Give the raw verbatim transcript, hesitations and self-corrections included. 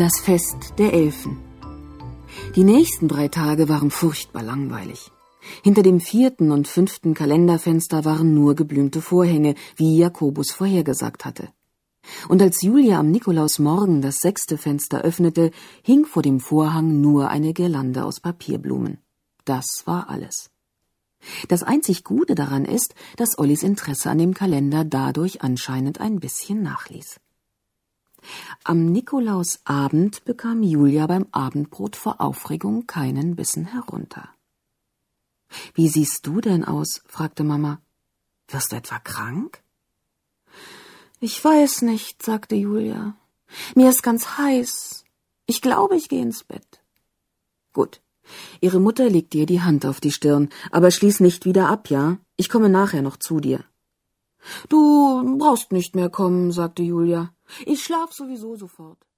Das Fest der Elfen. Die nächsten drei Tage waren furchtbar langweilig. Hinter dem vierten und fünften Kalenderfenster waren nur geblümte Vorhänge, wie Jakobus vorhergesagt hatte. Und als Julia am Nikolausmorgen das sechste Fenster öffnete, hing vor dem Vorhang nur eine Girlande aus Papierblumen. Das war alles. Das einzig Gute daran ist, dass Ollis Interesse an dem Kalender dadurch anscheinend ein bisschen nachließ. Am Nikolausabend bekam Julia beim Abendbrot vor Aufregung keinen Bissen herunter. »Wie siehst du denn aus?« fragte Mama. »Wirst du etwa krank?« »Ich weiß nicht«, sagte Julia. »Mir ist ganz heiß. Ich glaube, ich gehe ins Bett.« »Gut. Ihre Mutter legt dir die Hand auf die Stirn, aber schließ nicht wieder ab, ja? Ich komme nachher noch zu dir.« »Du brauchst nicht mehr kommen«, sagte Julia. »Ich schlaf sowieso sofort.«